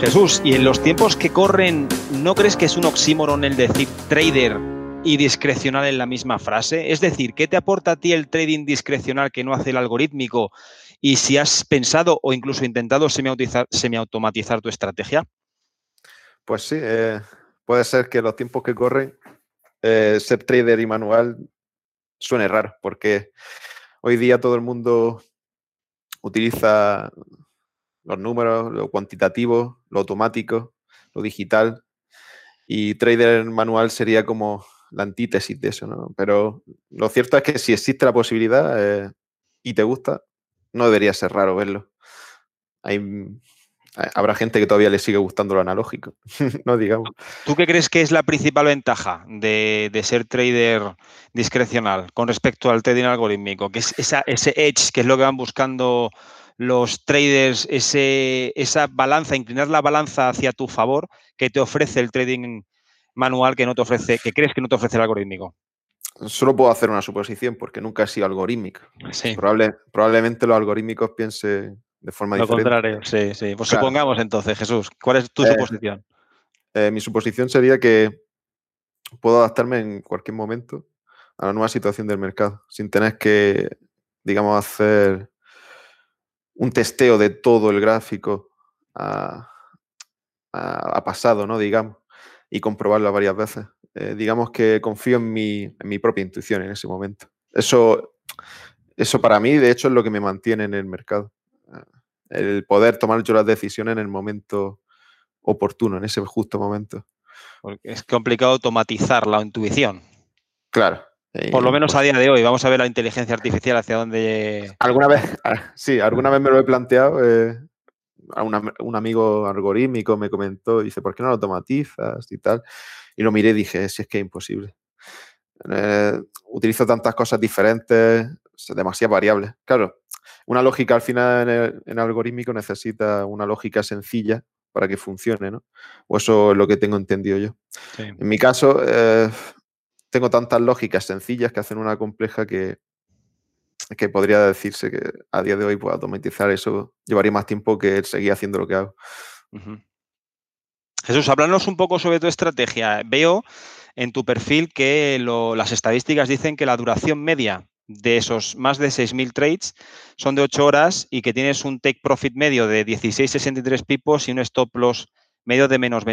Jesús, y en los tiempos que corren, ¿no crees que es un oxímoron el decir trader y discrecional en la misma frase? Es decir, ¿qué te aporta a ti el trading discrecional que no hace el algorítmico? Y si has pensado o incluso intentado semiautomatizar tu estrategia. Pues sí, puede ser que los tiempos que corren ser trader y manual suene raro, porque hoy día todo el mundo utiliza los números, lo cuantitativo, lo automático, lo digital, y trader manual sería como la antítesis de eso, ¿no? Pero lo cierto es que si existe la posibilidad y te gusta, no debería ser raro verlo. Habrá gente que todavía le sigue gustando lo analógico, no digamos. ¿Tú qué crees que es la principal ventaja de ser trader discrecional con respecto al trading algorítmico? Que es ese edge, que es lo que van buscando los traders, esa balanza, inclinar la balanza hacia tu favor que te ofrece el trading manual que no te ofrece, que crees que no te ofrece el algorítmico. Solo puedo hacer una suposición porque nunca he sido algorítmico. Sí. Probablemente los algorítmicos piensen de forma Lo diferente. contrario, sí, sí. Pues Claro. supongamos entonces, Jesús, ¿cuál es tu suposición? Mi suposición sería que puedo adaptarme en cualquier momento a la nueva situación del mercado, sin tener que, digamos, hacer un testeo de todo el gráfico a, a pasado, ¿no? Digamos, y comprobarlo varias veces. Digamos que confío en mi propia intuición en ese momento. Eso para mí, de hecho, es lo que me mantiene en el mercado. El poder tomar yo las decisiones en el momento oportuno, en ese justo momento. Porque es complicado automatizar la intuición. Claro. Por lo menos a Pues, día de hoy. Vamos a ver la inteligencia artificial hacia dónde... alguna vez, sí, alguna vez me lo he planteado. Un amigo algorítmico me comentó, dice, ¿por qué no lo automatizas y tal? Y lo miré y dije, si es que es imposible. Utilizo tantas cosas diferentes, demasiadas variables. Claro, una lógica al final en algorítmico necesita una lógica sencilla para que funcione, ¿no? O eso es lo que tengo entendido yo. Sí. En mi caso, tengo tantas lógicas sencillas que hacen una compleja que podría decirse que a día de hoy, pues, automatizar eso llevaría más tiempo que seguir haciendo lo que hago. Uh-huh. Jesús, háblanos un poco sobre tu estrategia. Veo en tu perfil que las estadísticas dicen que la duración media de esos más de 6.000 trades son de 8 horas y que tienes un take profit medio de 16,63 pipos y un stop loss medio de menos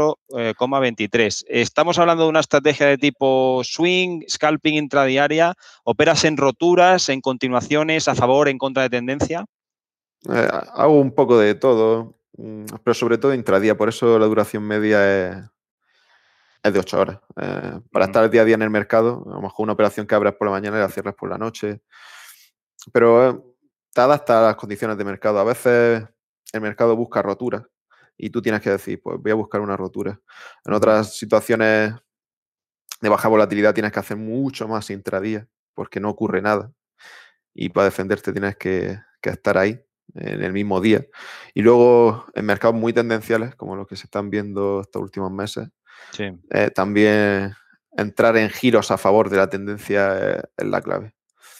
24,23. ¿Estamos hablando de una estrategia de tipo swing, scalping intradiaria? ¿Operas en roturas, en continuaciones, a favor, en contra de tendencia? Hago un poco de todo, pero sobre todo intradía, por eso la duración media es de 8 horas. Para Uh-huh. estar el día a día en el mercado, a lo mejor una operación que abras por la mañana y la cierras por la noche, pero te adapta a las condiciones de mercado. A veces el mercado busca roturas y tú tienes que decir, pues voy a buscar una rotura. En Uh-huh. otras situaciones de baja volatilidad tienes que hacer mucho más intradía porque no ocurre nada y para defenderte tienes que estar ahí en el mismo día. Y luego en mercados muy tendenciales, como los que se están viendo estos últimos meses, Sí. también entrar en giros a favor de la tendencia es la clave.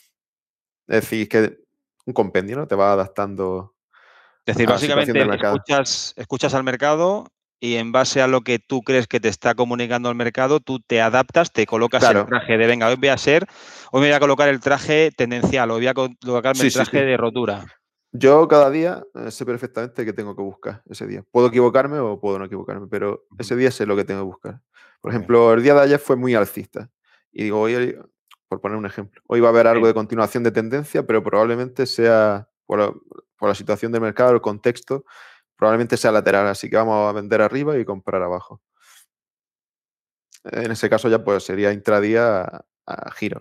Es decir, que un compendio, ¿no? Te va adaptando Es decir, a la situación básicamente del mercado. escuchas al mercado y en base a lo que tú crees que te está comunicando el mercado, tú te adaptas, te colocas el Claro, traje de, venga, hoy me voy a colocar el traje tendencial, hoy voy a colocarme sí, el sí, traje sí. de rotura. Yo cada día sé perfectamente qué tengo que buscar ese día. Puedo equivocarme o puedo no equivocarme, pero ese día sé lo que tengo que buscar. Por Muy bien. ejemplo, el día de ayer fue muy alcista. Y digo, hoy, por poner un ejemplo, hoy va a haber algo Sí. de continuación de tendencia, pero probablemente sea, por la situación del mercado, el contexto, probablemente sea lateral. Así que vamos a vender arriba y comprar abajo. En ese caso ya pues sería intradía a giro.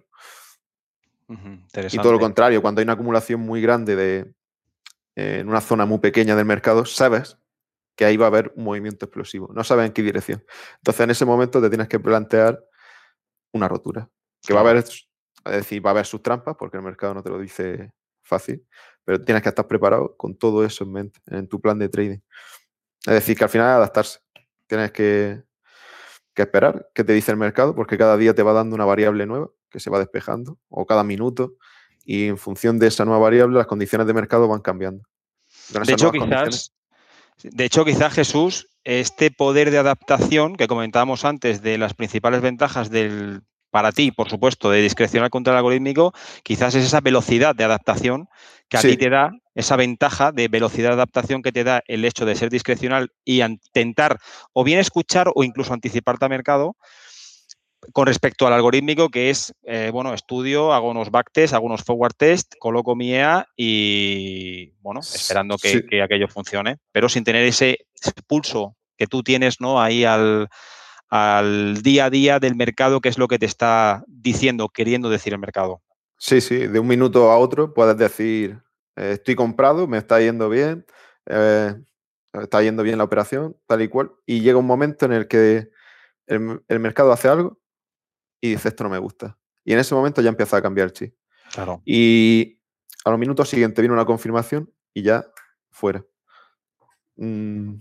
Y todo lo Interesante. contrario, cuando hay una acumulación muy grande en una zona muy pequeña del mercado, sabes que ahí va a haber un movimiento explosivo. No sabes en qué dirección. Entonces, en ese momento te tienes que plantear una rotura. Que va a Claro. haber, es decir, va a haber sus trampas, porque el mercado no te lo dice fácil, pero tienes que estar preparado con todo eso en mente, en tu plan de trading. Es decir, que al final adaptarse. Tienes que esperar qué te dice el mercado, porque cada día te va dando una variable nueva que se va despejando, o cada minuto, y en función de esa nueva variable, las condiciones de mercado van cambiando. Con De esas hecho, nuevas condiciones. quizás De hecho, quizá Jesús, este poder de adaptación que comentábamos antes de las principales ventajas para ti, por supuesto, de discrecional contra el algorítmico, quizás es esa velocidad de adaptación que a ti te Sí, da, esa ventaja de velocidad de adaptación que te da el hecho de ser discrecional y intentar o bien escuchar o incluso anticiparte al mercado con respecto al algorítmico, que es, bueno, estudio, hago unos backtests, hago unos forward test, coloco mi EA y, bueno, esperando sí, que aquello funcione, pero sin tener ese pulso que tú tienes, ¿no? Ahí al día a día del mercado, que es lo que te está diciendo, queriendo decir el mercado. sí, sí, de un minuto a otro puedes decir, estoy comprado, me está yendo bien, eh, está yendo bien la operación, tal y cual, y llega un momento en el que el mercado hace algo y dice, esto no me gusta. Y en ese momento ya empieza a cambiar el chip. Claro. Y a los minutos siguientes viene una confirmación y ya fuera. Mm,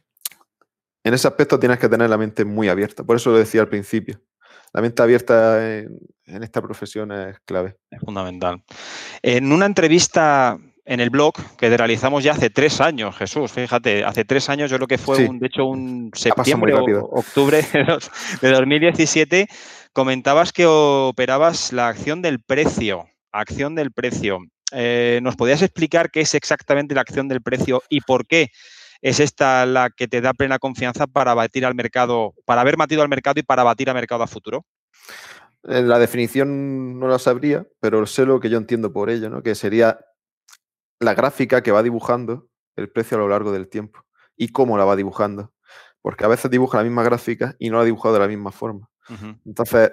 En ese aspecto tienes que tener la mente muy abierta. Por eso lo decía al principio. La mente abierta en esta profesión es clave. Es fundamental. En una entrevista en el blog que realizamos ya hace 3 años, Jesús, fíjate, hace 3 años, yo creo que fue Sí, de hecho un ha pasado muy septiembre o rápido. octubre de 2017, comentabas que operabas la acción del precio. Acción del precio. ¿Nos podías explicar qué es exactamente la acción del precio y por qué es esta la que te da plena confianza para batir al mercado, para haber batido al mercado y para batir al mercado a futuro? La definición no la sabría, pero sé lo que yo entiendo por ello, ¿no? Que sería la gráfica que va dibujando el precio a lo largo del tiempo y cómo la va dibujando. Porque a veces dibuja la misma gráfica y no la ha dibujado de la misma forma. Ujú. Entonces,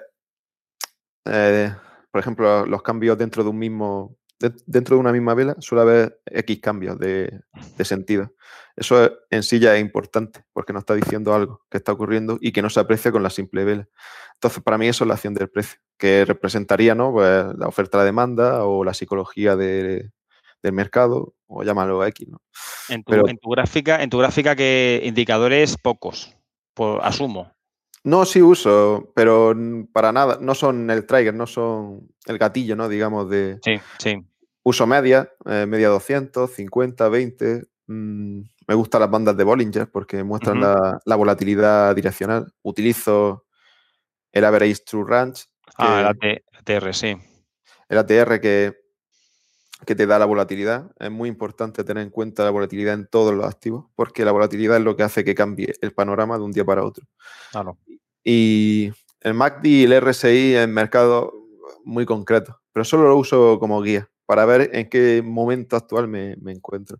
eh, por ejemplo, los cambios dentro de dentro de una misma vela suele haber X cambios de sentido. Eso en sí ya es importante porque nos está diciendo algo que está ocurriendo y que no se aprecia con la simple vela. Entonces, para mí eso es la acción del precio, que representaría, ¿no? Pues, la oferta, la demanda o la psicología del mercado, o llámalo X, ¿no? En tu, Pero en tu gráfica, que indicadores pocos, asumo. no, sí uso, pero para nada, no son el trigger, no son el gatillo, ¿no? Digamos, de Sí, sí. uso media, media 200, 50, 20. Me gustan las bandas de Bollinger porque muestran Ujú. la volatilidad direccional. Utilizo el Average True Range, El que ATR, sí. el ATR que te da la volatilidad. Es muy importante tener en cuenta la volatilidad en todos los activos, porque la volatilidad es lo que hace que cambie el panorama de un día para otro. Claro. Y el MACD y el RSI en mercados muy concretos, pero solo lo uso como guía para ver en qué momento actual me encuentro.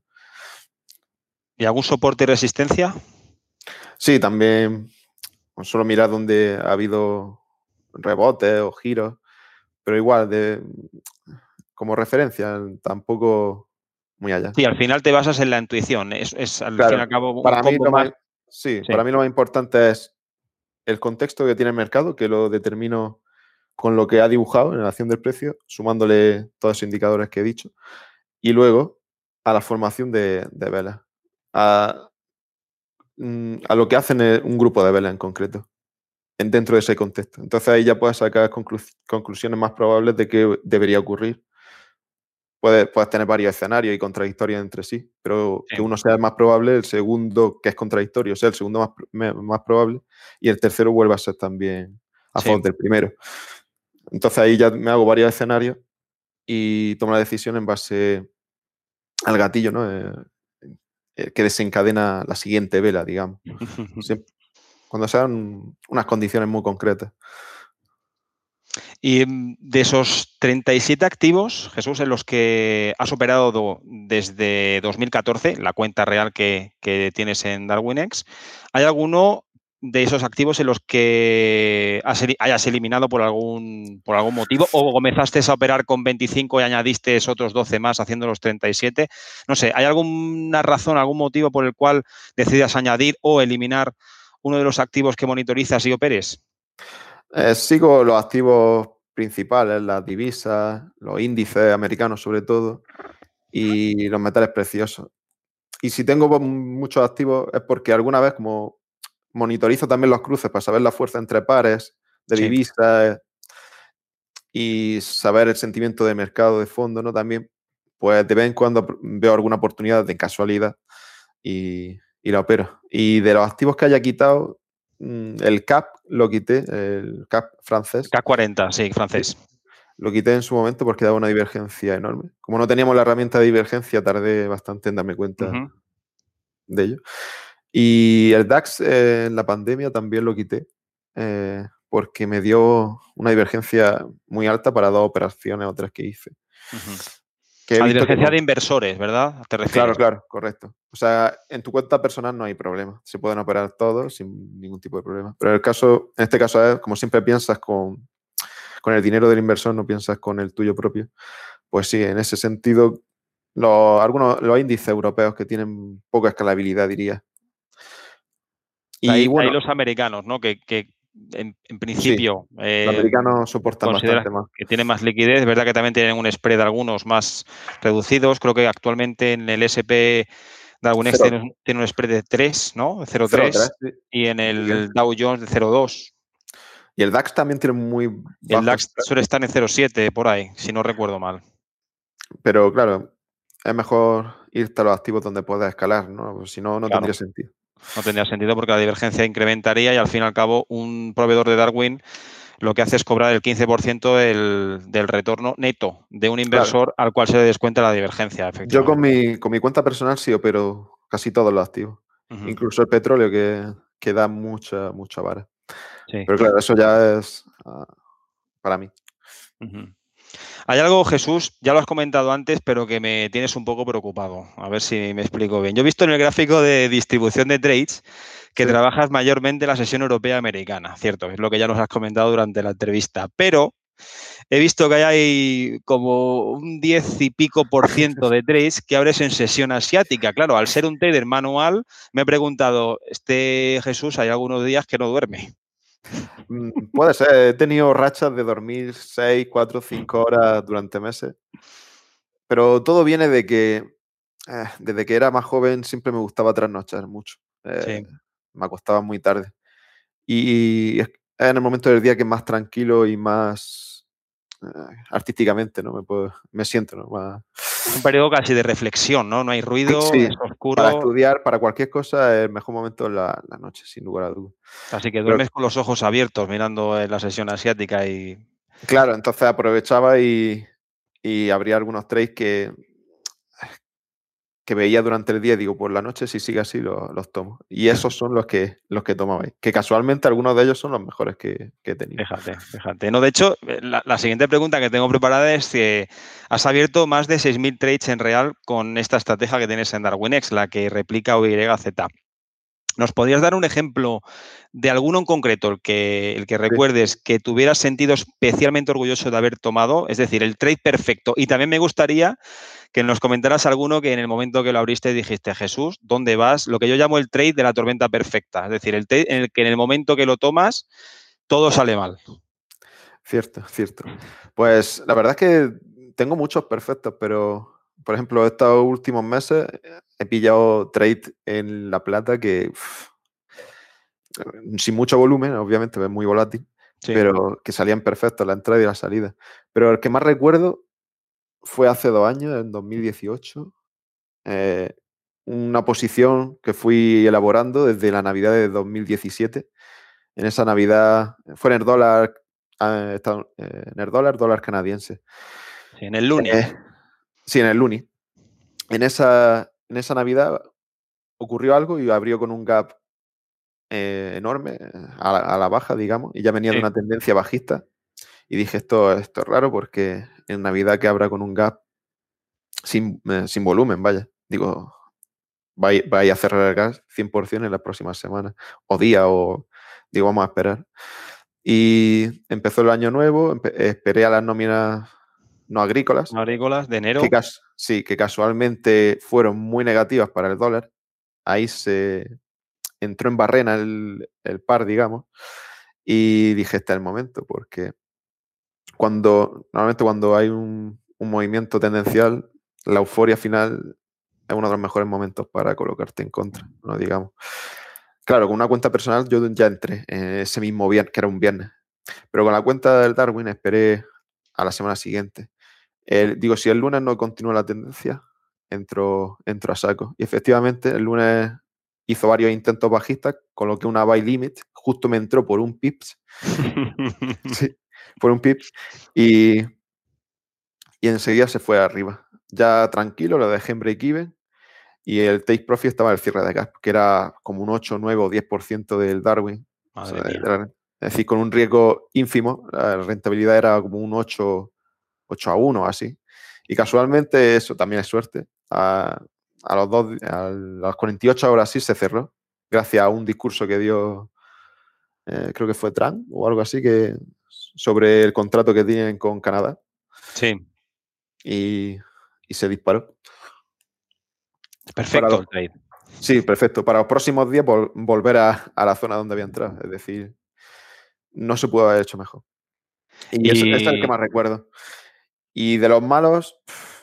¿Y algún soporte y resistencia? Sí, también suelo mirar dónde ha habido rebotes o giros, pero igual, como referencia, tampoco muy allá. Sí, al final te basas en la intuición. Es al fin y al Claro, cabo un para mí combo más. sí, Sí, para mí lo más importante es el contexto que tiene el mercado, que lo determino con lo que ha dibujado en la acción del precio, sumándole todos esos indicadores que he dicho, y luego a la formación de velas, a, a lo que hacen un grupo de velas en concreto, dentro de ese contexto. Entonces ahí ya puedes sacar conclusiones más probables de qué debería ocurrir. Puedes tener varios escenarios y contradictorios entre sí, pero sí, que uno sea el más probable, el segundo, que es contradictorio, sea el segundo más probable, y el tercero vuelva a ser también a sí. favor del primero. Entonces ahí ya me hago varios escenarios y tomo la decisión en base al gatillo, ¿no? Que desencadena la siguiente vela, digamos. Cuando sean unas condiciones muy concretas. Y de esos 37 activos, Jesús, en los que has operado desde 2014, la cuenta real que tienes en DarwinX, ¿hay alguno de esos activos en los que hayas eliminado por algún motivo o comenzaste a operar con 25 y añadiste otros 12 más haciendo los 37? No sé, ¿hay alguna razón, algún motivo por el cual decidas añadir o eliminar uno de los activos que monitorizas y operes? Sigo los activos principales, las divisas, los índices americanos sobre todo, y los metales preciosos. Y si tengo muchos activos es porque alguna vez, como monitorizo también los cruces para saber la fuerza entre pares de Sí, divisas y saber el sentimiento de mercado de fondo, ¿no? También, pues de vez en cuando veo alguna oportunidad de casualidad y y la opero. Y de los activos que haya quitado, el CAP lo quité, el CAP francés. K40, sí, Sí. francés. Lo quité en su momento porque daba una divergencia enorme. Como no teníamos la herramienta de divergencia, tardé bastante en darme cuenta de ello. Y el DAX en la pandemia también lo quité porque me dio una divergencia muy alta para 2 operaciones o 3 que hice. Que he A visto que divergencia no. de inversores, ¿verdad? ¿Te Claro, refieres? claro, correcto. O sea, en tu cuenta personal no hay problema. Se pueden operar todos sin ningún tipo de problema. Pero en este caso es, como siempre piensas con el dinero del inversor, no piensas con el tuyo propio. Pues sí, en ese sentido, los índices europeos que tienen poca escalabilidad, diría. Y De ahí bueno, los americanos, ¿no? Que en sí, principio los americanos soportan consideras bastante más. que tienen más liquidez. Es verdad que también tienen un spread algunos más reducidos. Creo que actualmente en el S&P Darwinex Cero, tiene un spread de 3, ¿no? De 0,3, 0,3 sí. y en Muy bien. el Dow Jones de 0,2. Y el DAX también tiene muy Y el bajo DAX spread, suele estar en 0,7 por ahí, si no recuerdo mal. pero claro, es mejor irte a los activos donde puedas escalar, ¿no? Pues si no, no Claro, tendría sentido. no tendría sentido porque la divergencia incrementaría y al fin y al cabo un proveedor de Darwin lo que hace es cobrar el 15% del retorno neto de un Claro, inversor al cual se le descuenta la divergencia, yo con efectivamente. mi cuenta personal sí opero casi todos los activos, Ujú, incluso el petróleo que da mucha vara. sí. Pero claro, eso ya es para mí. Ujú. Hay algo, Jesús, ya lo has comentado antes, pero que me tienes un poco preocupado. A ver si me explico bien. Yo he visto en el gráfico de distribución de trades que Sí. trabajas mayormente la sesión europea americana, cierto, es lo que ya nos has comentado durante la entrevista, pero he visto que hay como un 10 y pico por ciento de trades que abres en sesión asiática. Claro, al ser un trader manual, me he preguntado, este Jesús, hay algunos días que no duerme. Puede ser, he tenido rachas de dormir 6, 4, 5 horas durante meses, pero todo viene de que desde que era más joven siempre me gustaba trasnochar mucho. Sí, Me acostaba muy tarde. Y es en el momento del día que más tranquilo y más artísticamente, ¿no? Me siento, ¿no? un periodo casi de reflexión, ¿no? No hay ruido, Sí, es para oscuro, estudiar, para cualquier cosa, el mejor momento es la noche, sin lugar a dudas. así que Pero duermes con los ojos abiertos mirando la sesión asiática y... claro, entonces aprovechaba y abría algunos trades que veía durante el día y digo, por la noche si sigue así los tomo. Y esos son los que tomaba ahí, que casualmente algunos de ellos son los mejores que he tenido. Fíjate, fíjate. No, de hecho, la siguiente pregunta que tengo preparada es que has abierto más de 6.000 trades en real con esta estrategia que tienes en DarwinX, la que replica OYZ. ¿Nos podrías dar un ejemplo de alguno en concreto, el que Sí. recuerdes que te hubieras sentido especialmente orgulloso de haber tomado? Es decir, el trade perfecto. Y también me gustaría que nos comentaras alguno que en el momento que lo abriste dijiste, Jesús, ¿dónde vas? Lo que yo llamo el trade de la tormenta perfecta. Es decir, el trade en el que en el momento que lo tomas, todo sale mal. Cierto, cierto. Pues la verdad es que tengo muchos perfectos, pero por ejemplo, estos últimos meses he pillado trade en la plata que sin mucho volumen, obviamente, es muy volátil, Sí. pero que salían perfectos la entrada y la salida. Pero el que más recuerdo fue hace 2 años, en 2018, eh, una posición que fui elaborando desde la Navidad de 2017. En esa Navidad fue en el dólar, dólar canadiense. Sí, en el Luni. Eh, sí, en el Luni. En esa Navidad ocurrió algo y abrió con un gap enorme a la baja, digamos, y ya venía de Sí. una tendencia bajista. Y dije, esto es raro porque en Navidad que abra con un gap sin volumen, vaya. Digo, vaya a cerrar el gas 100% en las próximas semanas, o días, o digo, vamos a esperar. Y empezó el año nuevo, esperé a las nóminas no agrícolas, Agrícolas de que, enero. sí, que casualmente fueron muy negativas para el dólar. Ahí se entró en barrena el par, digamos, y dije, este es el momento, porque normalmente cuando hay un movimiento tendencial, la euforia final es uno de los mejores momentos para colocarte en contra, ¿no? Digamos. Claro, con una cuenta personal yo ya entré ese mismo viernes, que era un viernes, pero con la cuenta del Darwin esperé a la semana siguiente. Digo, si el lunes no continúa la tendencia, entro a saco. Y efectivamente, el lunes hizo varios intentos bajistas, coloqué una buy limit, justo me entró por un pips, sí, por un pips, y enseguida se fue arriba. Ya tranquilo, lo dejé en break-even, y el take profit estaba en el cierre de gap, que era como un 8, 9 o 10% del Darwin. O sea, Madre mía. es decir, con un riesgo ínfimo, la rentabilidad era como un 8-1 así. Y casualmente eso también es suerte. A las 48 horas sí se cerró, gracias a un discurso que dio, creo que fue Trump o algo así, sobre el contrato que tienen con Canadá. Sí. Y se disparó. Perfecto el trade. Sí, perfecto. Para los próximos días volver a la zona donde había entrado. Es decir, no se pudo haber hecho mejor. Y ese es el que más recuerdo. Y de los malos,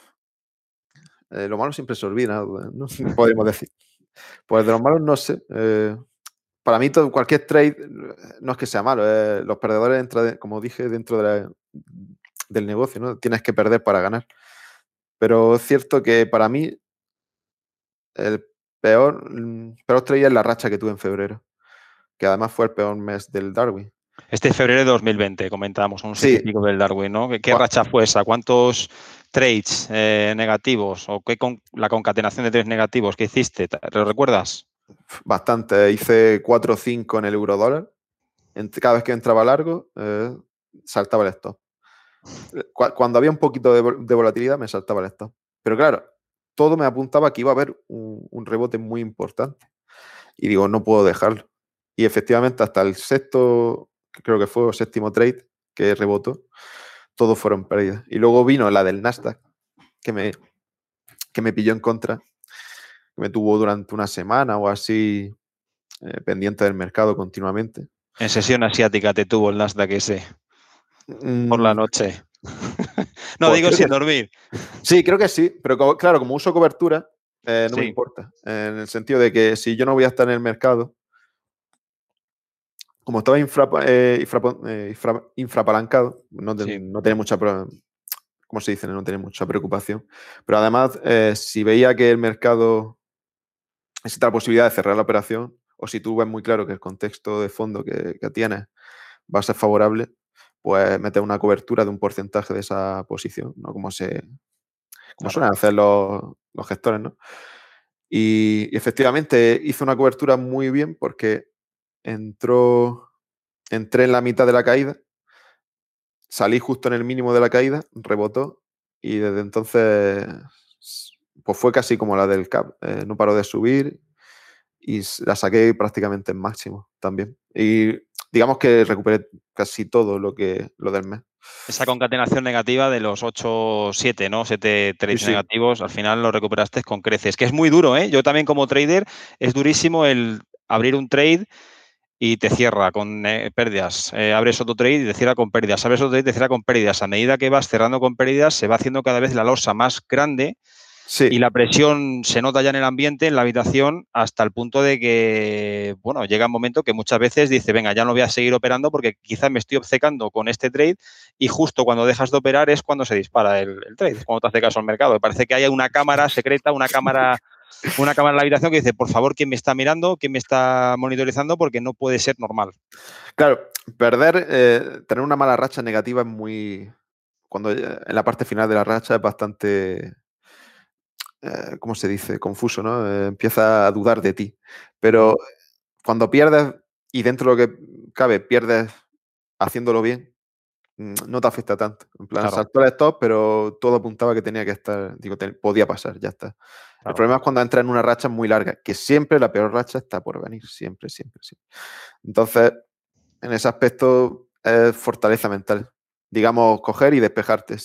lo malo siempre se olvida, ¿no? Podríamos decir. Pues de los malos no sé. Para mí cualquier trade no es que sea malo. Los perdedores entran, como dije, dentro del negocio, ¿no? Tienes que perder para ganar. Pero es cierto que para mí el peor trade es la racha que tuve en febrero, que además fue el peor mes del Darwin. Este febrero de 2020, comentábamos, un 7 y Sí. pico del Darwin, ¿no? ¿Qué racha fue esa? ¿Cuántos trades negativos o la concatenación de trades negativos que hiciste? ¿Lo recuerdas? Bastante. Hice 4 o 5 en el eurodólar. Cada vez que entraba largo, saltaba el stop. Cuando había un poquito de volatilidad, me saltaba el stop. Pero claro, todo me apuntaba que iba a haber un rebote muy importante. Y digo, no puedo dejarlo. Y efectivamente, hasta el sexto, creo que fue el séptimo trade que rebotó, todos fueron pérdidas. Y luego vino la del Nasdaq, que me pilló en contra, que me tuvo durante una semana o así pendiente del mercado continuamente. En sesión asiática te tuvo el Nasdaq ese por la noche. No, Pues digo creo sin que dormir. sí, creo que sí, pero claro, como uso cobertura, no me Sí, importa. En el sentido de que si yo no voy a estar en el mercado, como estaba infrapalancado, sí. no tenía mucha, ¿cómo se dice? No tenía mucha preocupación. Pero además, si veía que el mercado existe la posibilidad de cerrar la operación, o si tú ves muy claro que el contexto de fondo que tienes va a ser favorable, pues meter una cobertura de un porcentaje de esa posición, ¿no? Como Claro. suelen hacer los gestores, ¿no? Y efectivamente hizo una cobertura muy bien porque entré en la mitad de la caída, salí justo en el mínimo de la caída, rebotó y desde entonces pues fue casi como la del CAP, no paró de subir y la saqué prácticamente en máximo también. Y digamos que recuperé casi todo lo del mes. Esa concatenación negativa de los 8, 7, ¿no? 7 Sí, trades sí. negativos, al final lo recuperaste con creces. Que es muy duro, ¿eh? Yo también como trader es durísimo el abrir un trade y te cierra con pérdidas. Abres otro trade y te cierra con pérdidas. Abres otro trade y te cierra con pérdidas. A medida que vas cerrando con pérdidas, se va haciendo cada vez la losa más grande y Sí, la presión se nota ya en el ambiente, en la habitación, hasta el punto de que, bueno, llega un momento que muchas veces dice, venga, ya no voy a seguir operando porque quizás me estoy obcecando con este trade y justo cuando dejas de operar es cuando se dispara el trade, es cuando te hace caso al mercado. Me parece que hay una cámara secreta, una cámara en la habitación que dice, por favor, ¿quién me está mirando? ¿Quién me está monitorizando? Porque no puede ser normal. claro, tener una mala racha negativa es muy, cuando en la parte final de la racha es bastante, ¿cómo se dice? Confuso, ¿no? Empieza a dudar de ti. Pero cuando pierdes, y dentro de lo que cabe, pierdes haciéndolo bien, no te afecta tanto. En plan, Claro, saltó el stop, pero todo apuntaba que tenía que estar, digo, podía pasar, ya está. El claro. problema es cuando entra en una racha muy larga, que siempre la peor racha está por venir, siempre, siempre, siempre. Entonces, en ese aspecto es fortaleza mental. Digamos, coger y despejarte.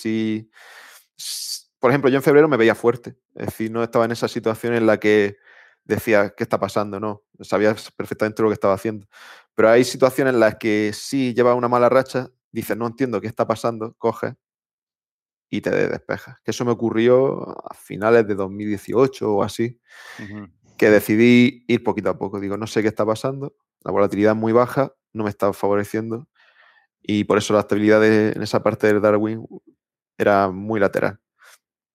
Por ejemplo, yo en febrero me veía fuerte. Es decir, no estaba en esa situación en la que decía, ¿qué está pasando? No, sabía perfectamente lo que estaba haciendo. Pero hay situaciones en las que sí llevas una mala racha, dices, no entiendo qué está pasando, coges y te despejas. Que eso me ocurrió a finales de 2018 o así, Uh-huh. que decidí ir poquito a poco. Digo, no sé qué está pasando, la volatilidad es muy baja, no me está favoreciendo y por eso la estabilidad en esa parte del Darwin era muy lateral.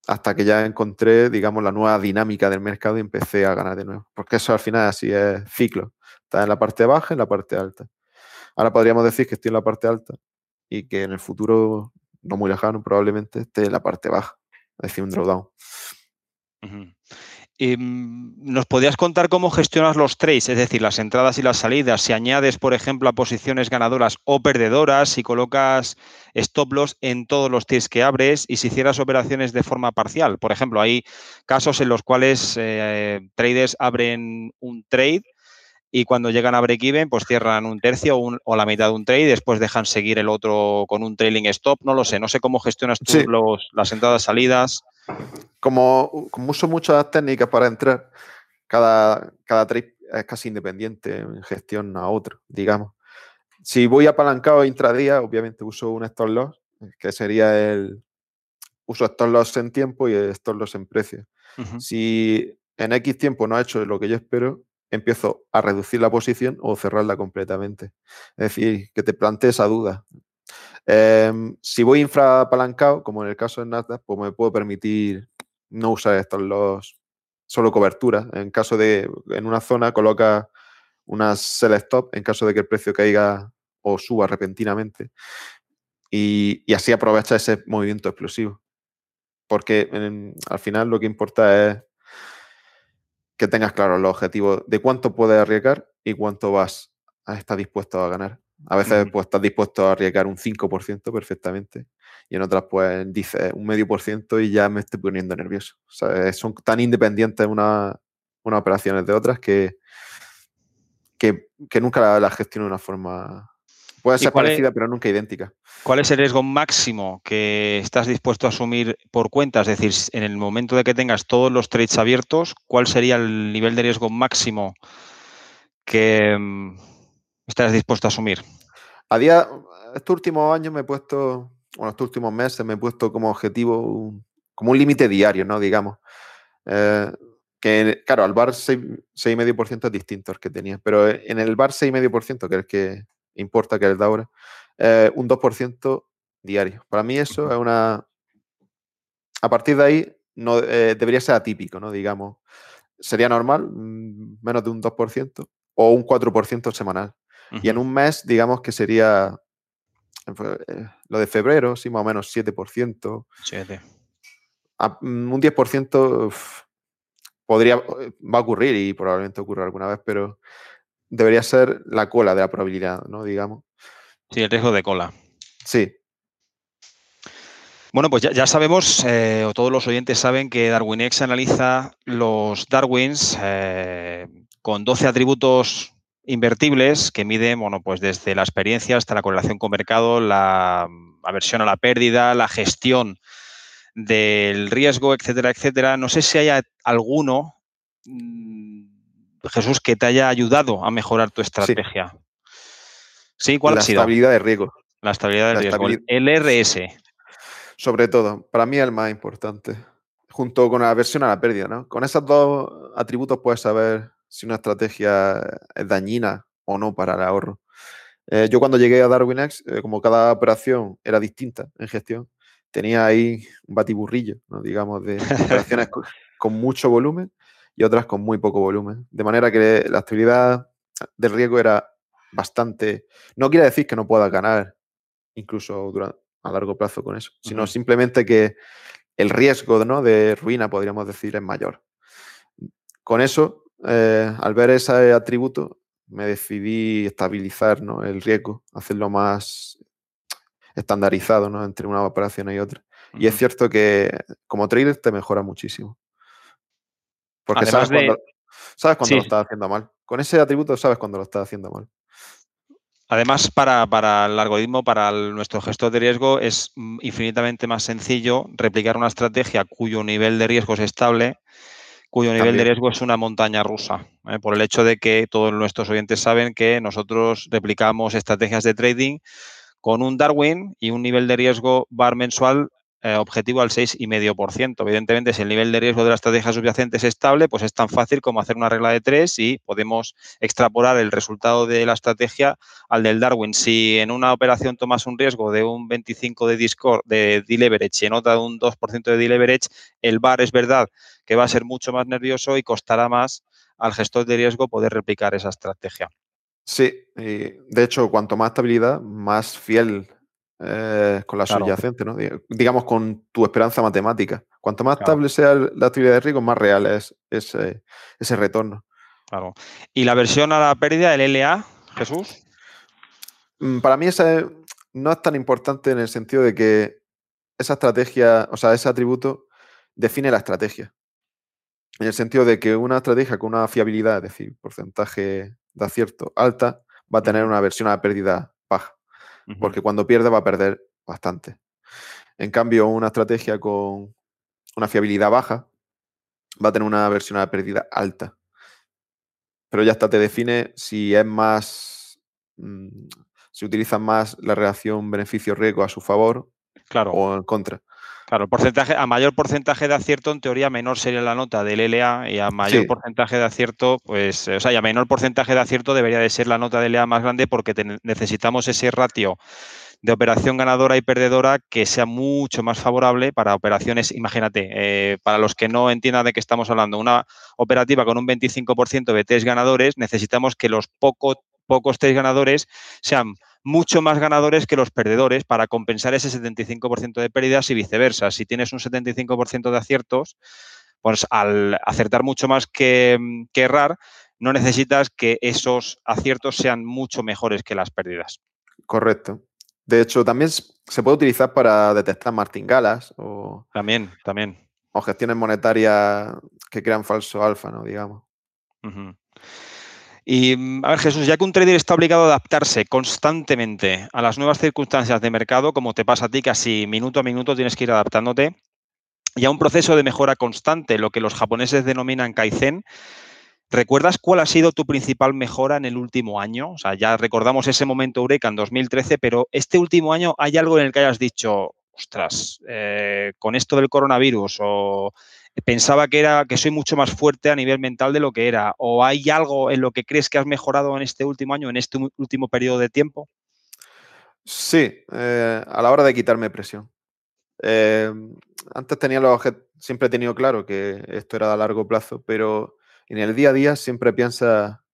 hasta que ya encontré, digamos, la nueva dinámica del mercado y empecé a ganar de nuevo. Porque eso al final así es ciclo. Estás en la parte baja y en la parte alta. Ahora podríamos decir que estoy en la parte alta y que en el futuro, no muy lejano, probablemente esté en la parte baja, es decir, un drawdown. Ujú. ¿Nos podías contar cómo gestionas los trades, es decir, las entradas y las salidas? Si añades, por ejemplo, a posiciones ganadoras o perdedoras, si colocas stop loss en todos los trades que abres y si cierras operaciones de forma parcial. Por ejemplo, hay casos en los cuales traders abren un trade y cuando llegan a break-even, pues cierran un tercio o la mitad de un trade y después dejan seguir el otro con un trailing stop. No lo sé, no sé cómo gestionas tú Sí, las entradas, salidas. como uso muchas técnicas para entrar, cada trade es casi independiente en gestión a otro, digamos. Si voy apalancado intradía, obviamente uso un stop loss, que sería uso stop loss en tiempo y stop loss en precio. Uh-huh. Si en X tiempo no ha hecho lo que yo espero, empiezo a reducir la posición o cerrarla completamente. Es decir, que te plantee esa duda. Si voy infrapalancado, como en el caso de Nasdaq, pues me puedo permitir no usar estos loss, solo cobertura. En caso de, en una zona coloca una sell stop en caso de que el precio caiga o suba repentinamente y así aprovecha ese movimiento explosivo. Porque al final lo que importa es que tengas claro los objetivos de cuánto puedes arriesgar y cuánto vas a estar dispuesto a ganar. A veces Uh-huh. pues estás dispuesto a arriesgar un 5% perfectamente y en otras pues dices un medio por ciento y ya me estoy poniendo nervioso. O sea, son tan independientes unas operaciones de otras que nunca la gestiono de una forma... Puede ¿Y ser parecida pero nunca idéntica. cuál es el riesgo máximo que estás dispuesto a asumir por cuenta? Es decir, en el momento de que tengas todos los trades abiertos, ¿cuál sería el nivel de riesgo máximo que estás dispuesto a asumir? Estos últimos años me he puesto, bueno, estos últimos meses me he puesto como objetivo, como un límite diario, ¿no? Digamos. Que, claro, al bar 6,5% es distinto al que tenía, pero en el bar 6,5%, que es el que importa, que es el de ahora, un 2% diario. Para mí eso es una... A partir de ahí no, debería ser atípico, ¿no? Digamos, sería normal, menos de un 2% o un 4% semanal. Y en Uh-huh. un mes, digamos que sería lo de febrero, sí, más o menos 7%. Siete. Un 10% va a ocurrir y probablemente ocurra alguna vez, pero debería ser la cola de la probabilidad, ¿no? Digamos. Sí, el riesgo de cola. Sí. Bueno, pues ya sabemos, o todos los oyentes saben que DarwinX analiza los Darwins con 12 atributos invertibles que miden, bueno, pues desde la experiencia hasta la correlación con mercado, la aversión a la pérdida, la gestión del riesgo, etcétera, etcétera. No sé si hay alguno, Jesús, que te haya ayudado a mejorar tu Sí. estrategia. ¿Sí? ¿Cuál ha La sido? estabilidad de riesgo. La estabilidad del La riesgo, el estabilidad, LRS. sobre todo, para mí es el más importante. Junto con la aversión a la pérdida, ¿no? Con esos dos atributos puedes saber si una estrategia es dañina o no para el ahorro. Yo cuando llegué a DarwinX, como cada operación era distinta en gestión, tenía ahí un batiburrillo, ¿no? Digamos, de operaciones con mucho volumen y otras con muy poco volumen. De manera que la estabilidad del riesgo era bastante... No quiere decir que no puedas ganar incluso a largo plazo con eso, sino Uh-huh. simplemente que el riesgo, ¿no? de ruina, podríamos decir, es mayor. Con eso, al ver ese atributo, me decidí estabilizar, ¿no? el riesgo, hacerlo más estandarizado, ¿no? entre una operación y otra. Y es Uh-huh. cierto que como trader te mejora muchísimo. Porque Además de, sabes cuando sí, lo estás haciendo mal. Con ese atributo sabes cuando lo estás haciendo mal. además para el algoritmo, para nuestro gestor de riesgo, es infinitamente más sencillo replicar una estrategia cuyo nivel de riesgo es estable, cuyo nivel de También. riesgo es una montaña rusa, por el hecho de que todos nuestros oyentes saben que nosotros replicamos estrategias de trading con un Darwin y un nivel de riesgo bar mensual objetivo al 6,5%. Evidentemente, si el nivel de riesgo de la estrategia subyacente es estable, pues es tan fácil como hacer una regla de 3 y podemos extrapolar el resultado de la estrategia al del Darwin. Si en una operación tomas un riesgo de un 25 de Discord de deleverage y en otra de un 2% de deleverage, el VAR es verdad que va a ser mucho más nervioso y costará más al gestor de riesgo poder replicar esa estrategia. Sí, y de hecho, cuanto más estabilidad, más fiel con la Claro, subyacente, ¿no? Digamos, con tu esperanza matemática. Cuanto más claro, estable sea la actividad de riesgo, más real es ese retorno. claro. ¿Y la versión a la pérdida, el LA, Jesús? Para mí no es tan importante en el sentido de que esa estrategia, o sea, ese atributo define la estrategia. En el sentido de que una estrategia con una fiabilidad, es decir, porcentaje de acierto alta, va a tener Ujú, una versión a la pérdida baja, ujú. porque cuando pierde va a perder bastante. En cambio, una estrategia con una fiabilidad baja va a tener una versión a la pérdida alta. Pero ya está, te define si es más, si utiliza más la relación beneficio-riesgo a su favor Claro. o en contra. Claro, el porcentaje, a mayor porcentaje de acierto, en teoría, menor sería la nota del LA y a mayor Sí, porcentaje de acierto, pues, o sea, y a menor porcentaje de acierto debería de ser la nota del LA más grande porque necesitamos ese ratio de operación ganadora y perdedora que sea mucho más favorable para operaciones, imagínate, para los que no entiendan de qué estamos hablando, una operativa con un 25% de test ganadores, necesitamos que los pocos test ganadores sean mucho más ganadores que los perdedores para compensar ese 75% de pérdidas y viceversa. Si tienes un 75% de aciertos, pues al acertar mucho más que errar, no necesitas que esos aciertos sean mucho mejores que las pérdidas. correcto. De hecho, también se puede utilizar para detectar martingalas También, también. o gestiones monetarias que crean falso alfa, ¿no? Digamos. Uh-huh. Y a ver, Jesús, ya que un trader está obligado a adaptarse constantemente a las nuevas circunstancias de mercado, como te pasa a ti, casi minuto a minuto tienes que ir adaptándote, y a un proceso de mejora constante, lo que los japoneses denominan Kaizen. ¿Recuerdas cuál ha sido tu principal mejora en el último año? O sea, ya recordamos ese momento eureka en 2013, pero este último año, ¿hay algo en el que hayas dicho, ostras, con esto del coronavirus, o pensaba que soy mucho más fuerte a nivel mental de lo que era, o hay algo en lo que crees que has mejorado en este último año, en este último periodo de tiempo? Sí, a la hora de quitarme presión. Eh, Antes tenía siempre he tenido claro que esto era a largo plazo, pero en el día a día siempre piensa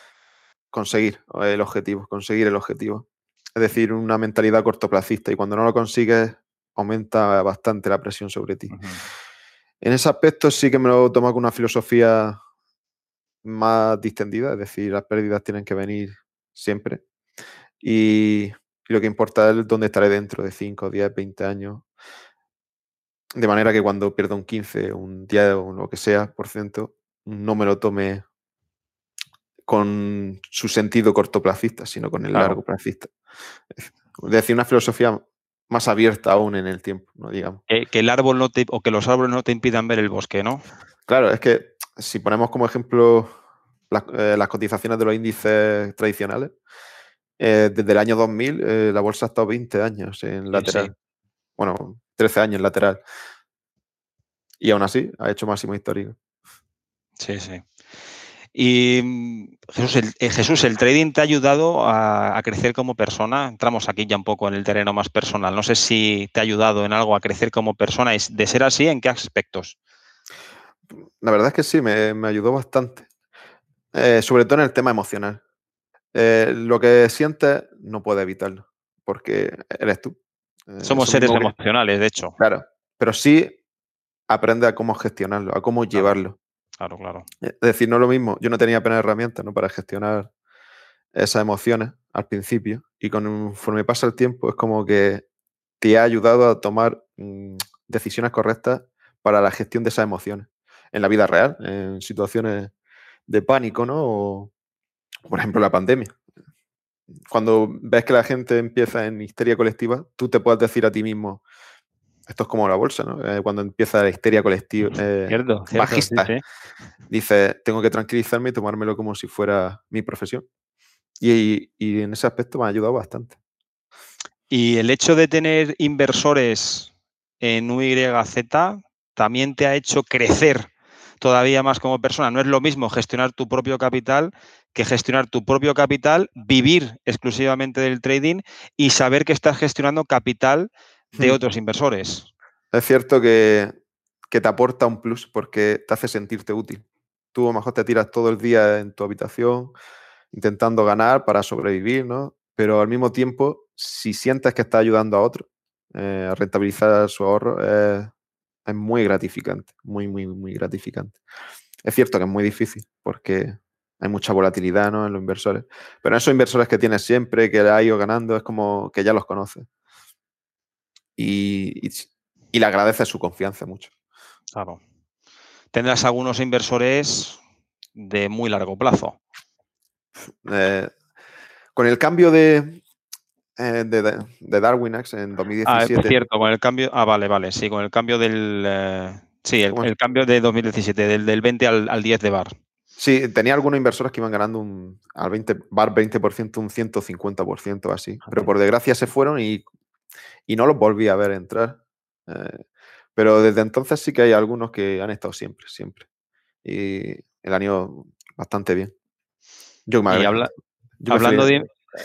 conseguir el objetivo. Es decir, una mentalidad cortoplacista y cuando no lo consigues aumenta bastante la presión sobre ti. Uh-huh. En ese aspecto sí que me lo tomo con una filosofía más distendida, es decir, las pérdidas tienen que venir siempre y lo que importa es dónde estaré dentro de 5, 10, 20 años. De manera que cuando pierda un 15, un 10 o lo que sea por ciento, no me lo tome con su sentido cortoplacista, sino con el Claro. largo placista. Es decir, una filosofía más abierta aún en el tiempo, ¿no? Digamos. Que el árbol no te, o que los árboles no te impidan ver el bosque, ¿no? Claro, es que si ponemos como ejemplo las cotizaciones de los índices tradicionales, desde el año 2000 la bolsa ha estado 20 años en Sí, sí, lateral. Bueno, 13 años en lateral. Y aún así ha hecho máximo histórico. sí, sí. Y Jesús, ¿el trading te ha ayudado a crecer como persona? Entramos aquí ya un poco en el terreno más personal. No sé si te ha ayudado en algo a crecer como persona. De ser así, ¿en qué aspectos? La verdad es que sí, me ayudó bastante. Sobre todo en el tema emocional. Lo que sientes no puedes evitarlo, porque eres tú. Somos Eso seres mismo que, emocionales, de hecho. claro, pero sí aprende a cómo gestionarlo, a cómo Claro, llevarlo. claro, claro. Es decir, no es lo mismo. Yo no tenía apenas herramientas, ¿no? Para gestionar esas emociones al principio y conforme pasa el tiempo es como que te ha ayudado a tomar decisiones correctas para la gestión de esas emociones en la vida real, en situaciones de pánico, ¿no? O, por ejemplo, la pandemia. Cuando ves que la gente empieza en histeria colectiva, tú te puedes decir a ti mismo, esto es como la bolsa, ¿no? Cuando empieza la histeria colectiva Cierto, cierto, sí, bajista, sí. dices, tengo que tranquilizarme y tomármelo como si fuera mi profesión. Y en ese aspecto me ha ayudado bastante. Y el hecho de tener inversores en UYZ también te ha hecho crecer todavía más como persona. No es lo mismo gestionar tu propio capital que gestionar tu propio capital, vivir exclusivamente del trading y saber que estás gestionando capital de otros inversores. Es cierto que te aporta un plus porque te hace sentirte útil. Tú a lo mejor te tiras todo el día en tu habitación intentando ganar para sobrevivir, ¿no? Pero al mismo tiempo, si sientes que estás ayudando a otro a rentabilizar su ahorro, es muy gratificante, muy, muy, muy gratificante. Es cierto que es muy difícil porque hay mucha volatilidad, ¿no?, en los inversores, pero esos inversores que tienes siempre, que ha ido ganando, es como que ya los conoces y le agradeces su confianza mucho. Claro. Tendrás algunos inversores de muy largo plazo. Con el cambio de DarwinX en 2017, cierto, con el cambio. Vale, sí, con el cambio del. Sí, ¿cómo es? el cambio de 2017, del 20 al 10 de bar. Sí, tenía algunos inversores que iban ganando al 20%, un 150% así, pero por desgracia se fueron y no los volví a ver entrar. Pero desde entonces sí que hay algunos que han estado siempre, siempre. Y el han ido bastante bien. Yo me, Y agra- yo me hablando feliz. de.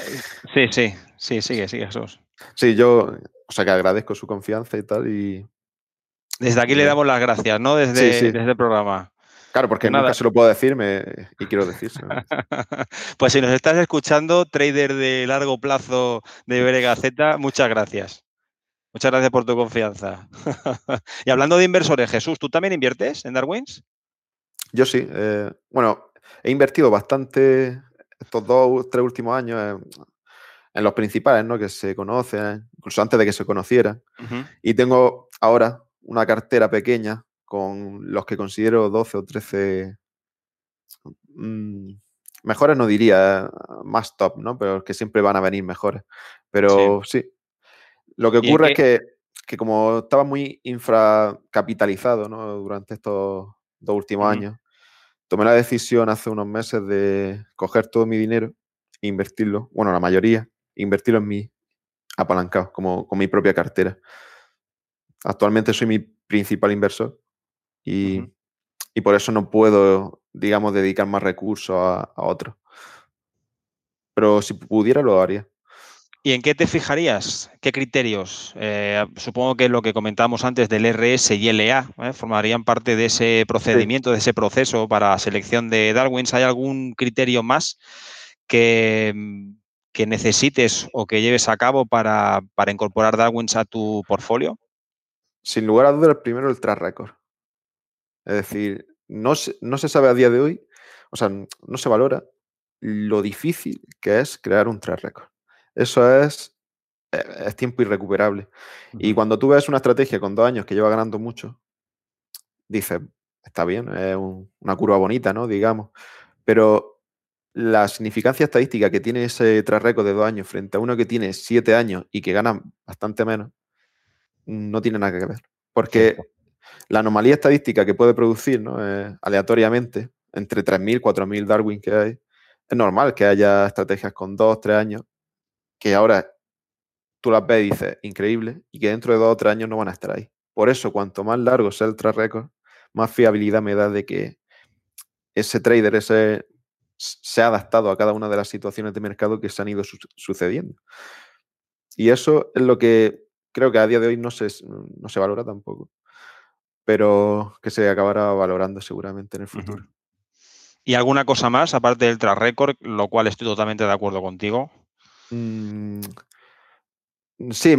Sí, sigue, Jesús. Sí, yo, o sea, que agradezco su confianza y tal. Desde aquí le Eh, damos las gracias, ¿no? sí, Desde, sí. desde el programa. Claro, porque Pues nunca nada. se lo puedo decir y quiero decírselo. Pues si nos estás escuchando, trader de largo plazo de BRGZ, muchas gracias. Muchas gracias por tu confianza. Y hablando de inversores, Jesús, ¿tú también inviertes en Darwins? Yo sí. Bueno, he invertido bastante estos 2, 3 últimos años en los principales, ¿no?, que se conocen, incluso antes de que se conocieran. Uh-huh. Y tengo ahora una cartera pequeña con los que considero 12 o 13 mm, mejores, no diría más top, ¿no? Pero que siempre van a venir mejores. Sí. Pero sí, lo que ¿Y en ocurre es qué? que como estaba muy infracapitalizado, ¿no?, durante estos 2 últimos Uh-huh. años, tomé la decisión hace unos meses de coger todo mi dinero e invertirlo, bueno, la mayoría, invertirlo en mi apalancado, como con mi propia cartera. Actualmente soy mi principal inversor y, Uh-huh. y por eso no puedo, digamos, dedicar más recursos a otros. Pero si pudiera, lo haría. ¿Y en qué te fijarías? ¿Qué criterios? Supongo que lo que comentábamos antes del RS y LA formarían parte de ese Sí. procedimiento, de ese proceso para selección de Darwins. ¿Hay algún criterio más que, que necesites o que lleves a cabo para incorporar Darwins a tu portfolio? Sin lugar a dudas, el primero, el track record. Es decir, no se sabe a día de hoy, o sea, no se valora lo difícil que es crear un track record. Eso es tiempo irrecuperable. Y Ujú. cuando tú ves una estrategia con 2 años que lleva ganando mucho, dices, está bien, es una curva bonita, ¿no?, digamos. Pero la significancia estadística que tiene ese track record de 2 años frente a uno que tiene 7 años y que gana bastante menos, no tiene nada que ver. Cierto. Porque la anomalía estadística que puede producir, ¿no?, aleatoriamente entre 3.000 4.000 Darwin que hay, es normal que haya estrategias con 2 3 años que ahora tú las ves y dices, increíble, y que dentro de 2 o 3 años no van a estar ahí. Por eso, cuanto más largo sea el track record, más fiabilidad me da de que ese trader se ha adaptado a cada una de las situaciones de mercado que se han ido sucediendo. Y eso es lo que creo que a día de hoy no se valora tampoco, pero que se acabará valorando seguramente en el Ujú. futuro. ¿Y alguna cosa más, aparte del track record, lo cual estoy totalmente de acuerdo contigo? Mm, sí,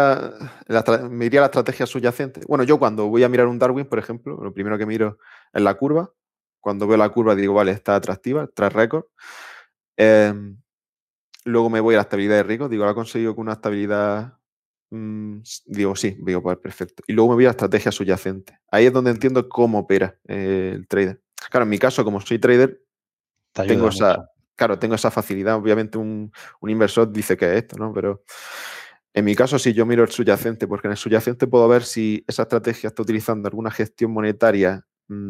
me iría a la estrategia subyacente. Bueno, yo cuando voy a mirar un Darwin, por ejemplo, lo primero que miro es la curva. Cuando veo la curva digo, vale, está atractiva, track record. Em, Luego me voy a la estabilidad de riesgo, digo, ¿la ha conseguido con una estabilidad? Digo, sí, digo, pues perfecto. Y luego me voy a la estrategia subyacente. Ahí es donde Ujú. entiendo cómo opera el trader. Claro, en mi caso, como soy trader, Te tengo ayuda esa, mucho. claro, tengo esa facilidad. Obviamente un inversor dice que es esto, ¿no? Pero en mi caso sí, yo miro el subyacente, porque en el subyacente puedo ver si esa estrategia está utilizando alguna gestión monetaria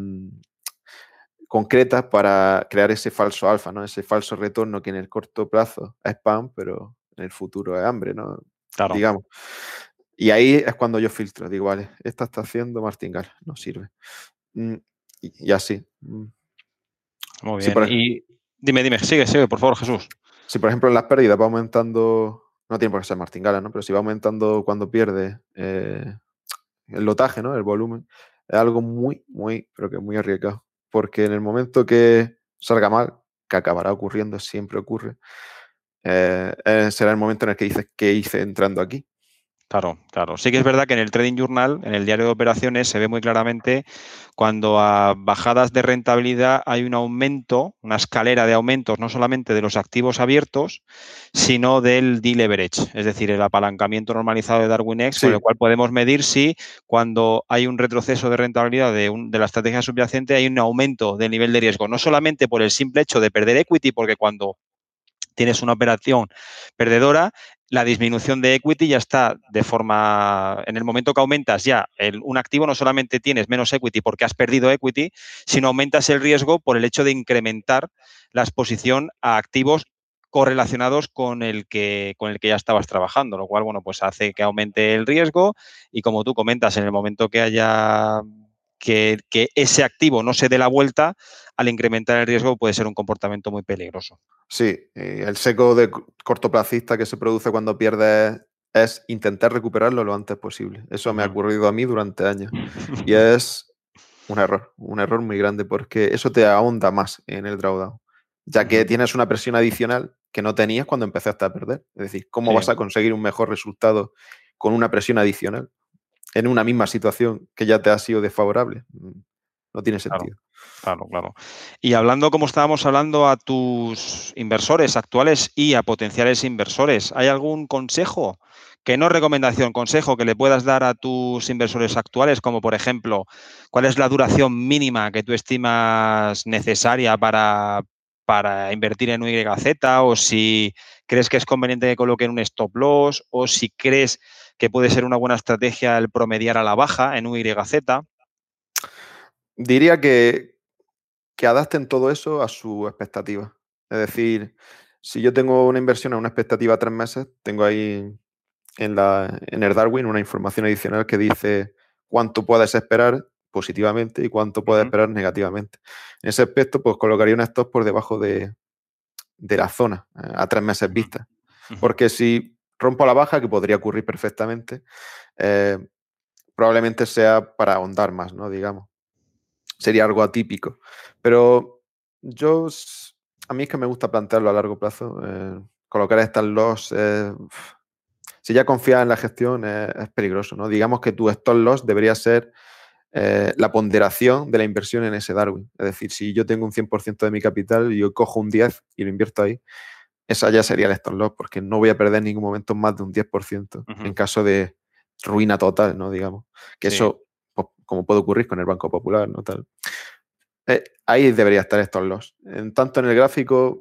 concreta para crear ese falso alfa, ¿no? Ese falso retorno que en el corto plazo es pan, pero en el futuro es hambre, ¿no? Claro. Digamos. Y ahí es cuando yo filtro, digo, vale, esta está haciendo martingale, no sirve. Y así. Muy Si bien. por, Y dime, sigue, por favor, Jesús. si por ejemplo en las pérdidas va aumentando, no tiene por qué ser martingale, ¿no? Pero si va aumentando cuando pierde el lotaje, ¿no? El volumen, es algo muy, muy, pero que muy arriesgado. Porque en el momento que salga mal, que acabará ocurriendo, siempre ocurre, será el momento en el que dices, ¿qué hice entrando aquí? Claro, claro. Sí que es verdad que en el Trading Journal, en el diario de operaciones, se ve muy claramente cuando a bajadas de rentabilidad hay un aumento, una escalera de aumentos, no solamente de los activos abiertos, sino del deleverage, es decir, el apalancamiento normalizado de Darwin X, con el Sí, cual podemos medir si cuando hay un retroceso de rentabilidad de la estrategia subyacente hay un aumento del nivel de riesgo, no solamente por el simple hecho de perder equity, porque cuando tienes una operación perdedora, la disminución de equity ya está de forma, en el momento que aumentas ya un activo, no solamente tienes menos equity porque has perdido equity, sino aumentas el riesgo por el hecho de incrementar la exposición a activos correlacionados con el que ya estabas trabajando, lo cual, bueno, pues hace que aumente el riesgo y como tú comentas, en el momento que haya que ese activo no se dé la vuelta, al incrementar el riesgo puede ser un comportamiento muy peligroso. sí. El seco de cortoplacista que se produce cuando pierdes es intentar recuperarlo lo antes posible. Eso me ha Ujú. ocurrido a mí durante años. Y es un error muy grande porque eso te ahonda más en el drawdown, ya que Ujú. tienes una presión adicional que no tenías cuando empezaste a perder. Es decir, ¿cómo Sí, vas a conseguir un mejor resultado con una presión adicional en una misma situación que ya te ha sido desfavorable? No tiene claro, sentido. claro, claro. Y hablando, como estábamos hablando, a tus inversores actuales y a potenciales inversores, ¿hay algún consejo, que no recomendación, consejo que le puedas dar a tus inversores actuales, como por ejemplo, cuál es la duración mínima que tú estimas necesaria para invertir en YZ, o si crees que es conveniente que coloquen un stop loss, o si crees que puede ser una buena estrategia el promediar a la baja en YZ? Diría que adapten todo eso a su expectativa. Es decir, si yo tengo una inversión a una expectativa a 3 meses, tengo ahí en el Darwin una información adicional que dice cuánto puedes esperar positivamente y cuánto puedes Ujú, esperar negativamente. En ese aspecto, pues colocaría un stop por debajo de la zona, a 3 meses ujú, vista. ujú. Porque si rompo a la baja, que podría ocurrir perfectamente, eh, probablemente sea para ahondar más, ¿no? Digamos. Sería algo atípico. Pero yo, a mí es que me gusta plantearlo a largo plazo. Colocar estas loss, si ya confías en la gestión, es peligroso, ¿no? Digamos que tu stop loss debería ser la ponderación de la inversión en ese Darwin. Es decir, si yo tengo un 100% de mi capital y yo cojo un 10 y lo invierto ahí, esa ya sería el stop loss, porque no voy a perder en ningún momento más de un 10% en Ujú. caso de ruina total, ¿no? Digamos. Que Sí, eso, pues, como puede ocurrir con el Banco Popular, ¿no? Tal. Ahí debería estar stop loss. En tanto en el gráfico,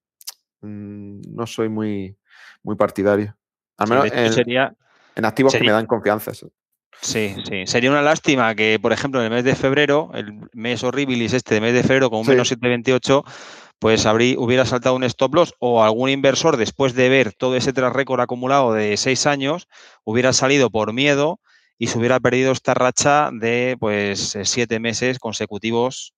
no soy muy, muy partidario. Al sí, menos de hecho en activos que sería, me dan confianza. Eso. sí, sí. Sería una lástima que, por ejemplo, en el mes de febrero, el mes horribilis este de mes de febrero con un menos Sí, 7,28, pues hubiera saltado un stop loss o algún inversor, después de ver todo ese track record acumulado de 6 años, hubiera salido por miedo y se hubiera perdido esta racha de pues 7 meses consecutivos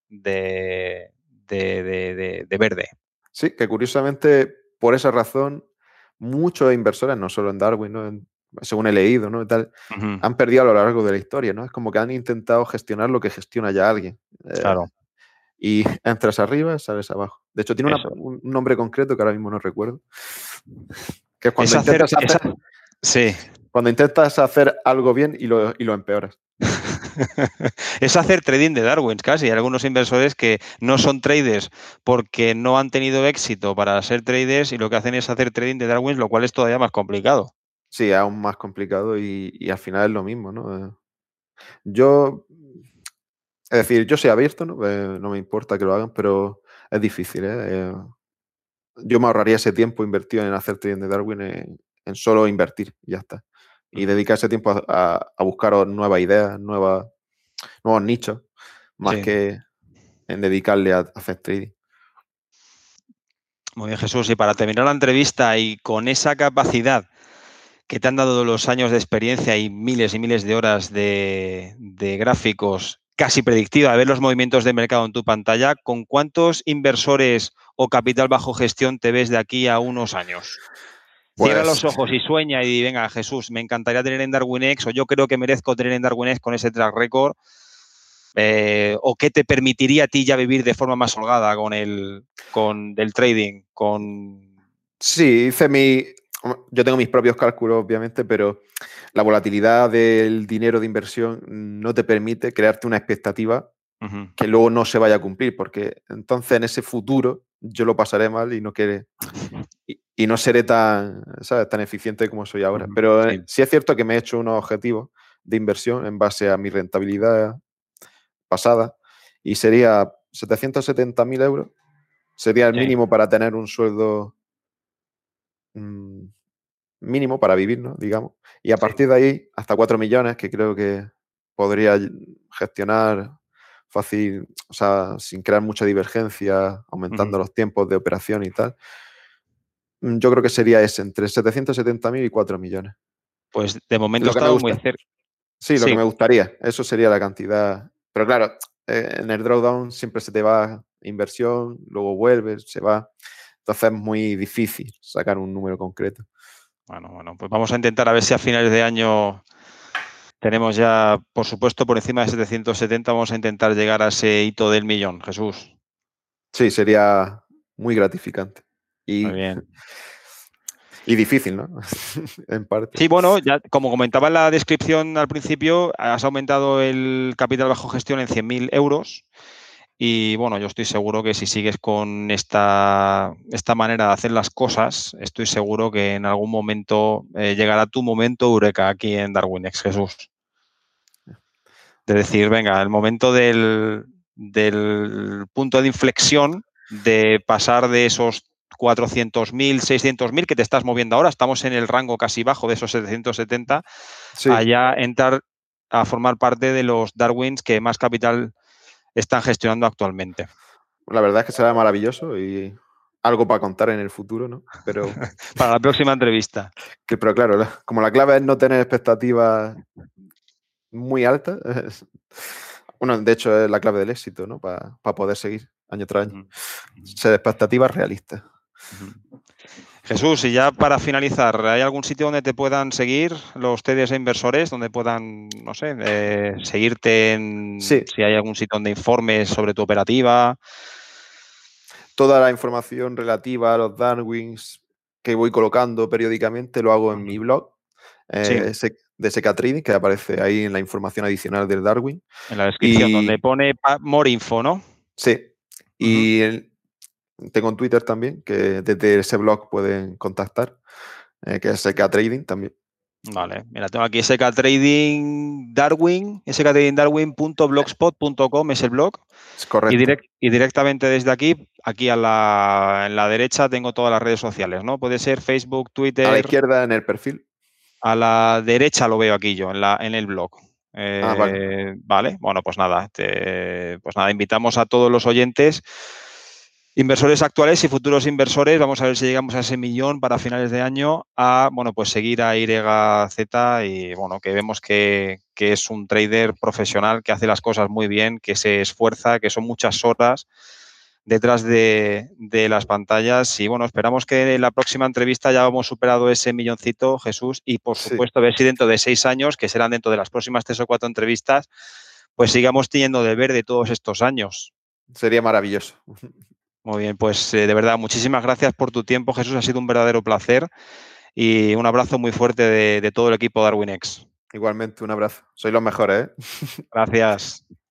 de verde. sí, que curiosamente, por esa razón, muchos inversores, no solo en Darwin, ¿no? Según he leído, ¿no? Y tal, Ujú. han perdido a lo largo de la historia, ¿no? Es como que han intentado gestionar lo que gestiona ya alguien. Claro, Y entras arriba, sales abajo. De hecho, tiene eso. un nombre concreto que ahora mismo no recuerdo, que es Es hacer, sí. cuando intentas hacer algo bien y lo empeoras. Es hacer trading de Darwin casi. Hay algunos inversores que no son traders porque no han tenido éxito para ser traders y lo que hacen es hacer trading de Darwin, lo cual es todavía más complicado. Sí, es aún más complicado y al final es lo mismo, ¿no? Yo, es decir, yo soy abierto, ¿no? No me importa que lo hagan, pero es difícil, ¿eh? Yo me ahorraría ese tiempo invertido en hacer trading de Darwin en solo invertir y ya está. Y Ujú. dedicar ese tiempo a buscar nuevas ideas, nuevos nichos, más Sí, que en dedicarle a hacer trading. muy bien, Jesús. Y para terminar la entrevista y con esa capacidad que te han dado los años de experiencia y miles de horas de gráficos casi predictiva, de ver los movimientos de mercado en tu pantalla, ¿con cuántos inversores o capital bajo gestión te ves de aquí a unos años? Cierra Pues los ojos y sueña y venga, Jesús, me encantaría tener en DarwinX, o yo creo que merezco tener en DarwinX con ese track record, o qué te permitiría a ti ya vivir de forma más holgada con del trading, sí, yo tengo mis propios cálculos, obviamente, pero la volatilidad del dinero de inversión no te permite crearte una expectativa que luego no se vaya a cumplir, porque entonces en ese futuro yo lo pasaré mal y no seré tan, ¿sabes?, tan eficiente como soy ahora. Pero Sí, sí es cierto que me he hecho unos objetivos de inversión en base a mi rentabilidad pasada y sería 770.000 euros. Sería el sí, mínimo para tener un sueldo mm, mínimo para vivir, ¿no? Digamos. Y a sí. partir de ahí, hasta 4 millones, que creo que podría gestionar fácil, o sea, sin crear mucha divergencia, aumentando los tiempos de operación y tal. Yo creo que sería ese, entre 770.000 y 4 millones. Pues de momento he Lo que me estado muy gusta. cerca. Sí, lo que Sí, me gustaría. Eso sería la cantidad. Pero claro, en el drawdown siempre se te va inversión, luego vuelves, se va. Entonces es muy difícil sacar un número concreto. bueno, pues vamos a intentar a ver si a finales de año tenemos ya, por supuesto, por encima de 770, vamos a intentar llegar a ese hito del millón, Jesús. Sí, sería muy gratificante. Muy Y, bien. y difícil, ¿no? En parte. Sí, bueno, ya como comentaba en la descripción al principio, has aumentado el capital bajo gestión en 100.000 euros y bueno, yo estoy seguro que si sigues con esta manera de hacer las cosas, estoy seguro que en algún momento llegará tu momento eureka aquí en DarwinX, Jesús. De decir, venga, el momento del punto de inflexión de pasar de esos 400.000, 600.000 que te estás moviendo ahora, estamos en el rango casi bajo de esos 770, Sí, allá entrar a formar parte de los Darwins que más capital están gestionando actualmente. la verdad es que será maravilloso y algo para contar en el futuro, ¿no? Para la próxima entrevista. Pero claro, como la clave es no tener expectativas muy altas, bueno, de hecho es la clave del éxito, ¿no? Para poder seguir año tras año. Uh-huh. Ser expectativas realistas. Uh-huh. Jesús, y ya para finalizar, ¿hay algún sitio donde te puedan seguir los TDs e inversores, donde puedan, no sé, seguirte Sí, si hay algún sitio donde informes sobre tu operativa? toda la información relativa a los Darwins que voy colocando periódicamente lo hago en mi Uh-huh. blog Sí, de SK Trading, que aparece ahí en la información adicional del Darwin. en la descripción, donde Y pone more info, ¿no? sí, Uh-huh. y tengo en Twitter también, que desde ese blog pueden contactar, que es SK Trading también. Vale, mira, tengo aquí SKTrading Darwin, sktradingdarwin.blogspot.com es el blog. Es correcto. Y directamente desde aquí en la derecha tengo todas las redes sociales, ¿no? Puede ser Facebook, A la Twitter. izquierda en el perfil. A la derecha lo veo aquí yo, en el blog. Ah, vale. Vale, bueno, pues nada, invitamos a todos los oyentes, inversores actuales y futuros inversores, vamos a ver si llegamos a ese millón para finales de año, a, bueno, pues seguir a YZ y, bueno, que vemos que es un trader profesional, que hace las cosas muy bien, que se esfuerza, que son muchas horas detrás de las pantallas. Y bueno, esperamos que en la próxima entrevista ya hemos superado ese milloncito, Jesús, y por Sí, supuesto, a ver si dentro de 6 años, que serán dentro de las próximas 3 o 4 entrevistas, pues sigamos teniendo de verde todos estos años. sería maravilloso. Muy bien, pues de verdad, muchísimas gracias por tu tiempo, Jesús. Ha sido un verdadero placer y un abrazo muy fuerte de todo el equipo DarwinX. Igualmente, un abrazo. Sois los mejores, ¿eh? Gracias.